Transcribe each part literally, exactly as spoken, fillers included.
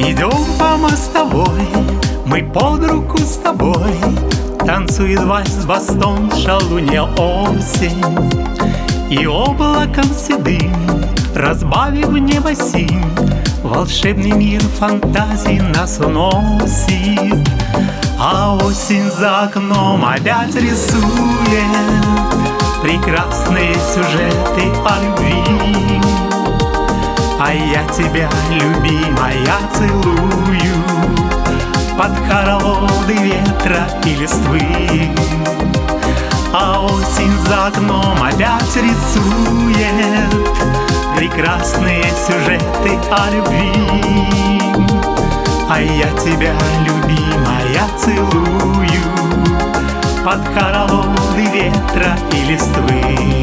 Идем по мостовой, мы под руку с тобой. Танцует вальс бастон, шалунья осень. И облаком седым, разбавив небо синь, волшебный мир фантазий нас уносит. А осень за окном опять рисует прекрасные сюжеты о любви. А я тебя, любимая, целую под хороводы ветра и листвы. А осень за окном опять рисует прекрасные сюжеты о любви. А я тебя, любимая, целую под хороводы ветра и листвы.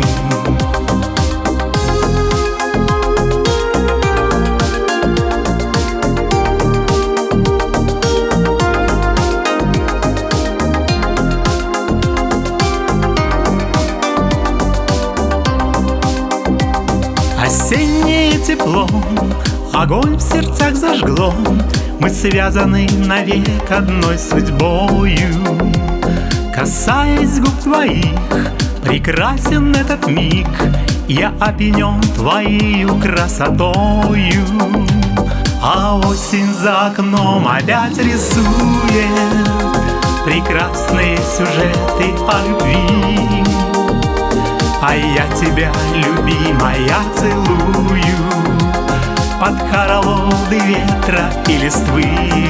Осеннее тепло огонь в сердцах зажгло. Мы связаны навек одной судьбою. Касаясь губ твоих, прекрасен этот миг. Я опьянен твоею красотою. А осень за окном опять рисует прекрасные сюжеты о любви. А я тебя, любимая, целую под хороводы ветра и листвы.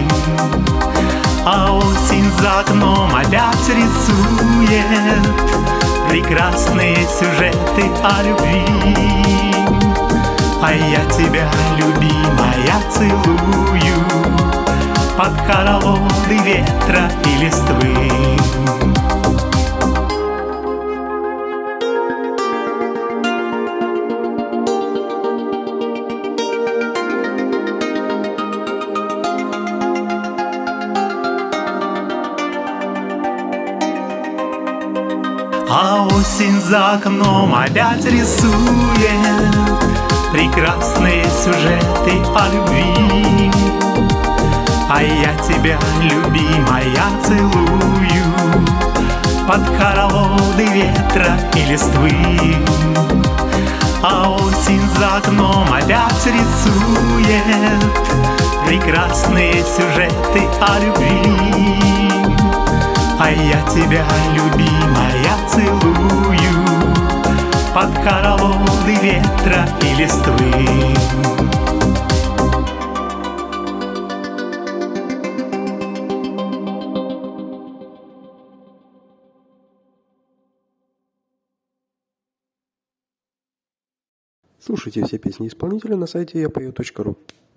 А осень за окном опять рисует прекрасные сюжеты о любви. А я тебя, любимая, целую под хороводы ветра и листвы. А осень за окном опять рисует прекрасные сюжеты о любви. А я тебя, любимая, целую под хороводы ветра и листвы. А осень за окном опять рисует прекрасные сюжеты о любви. А я тебя, любимая, целую под хороводы ветра и листвы. Слушайте все песни исполнителя на сайте я пою точка ру.